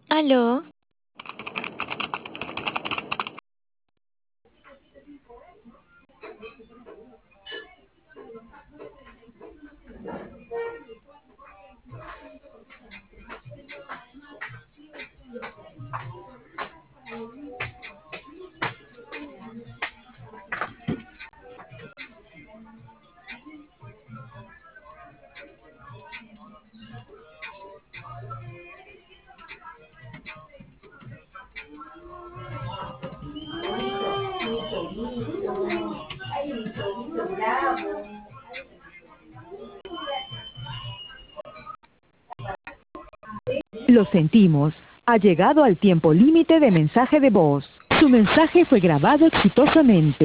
Aló, Lo sentimos. Ha llegado al tiempo límite de mensaje de voz. Su mensaje fue grabado exitosamente.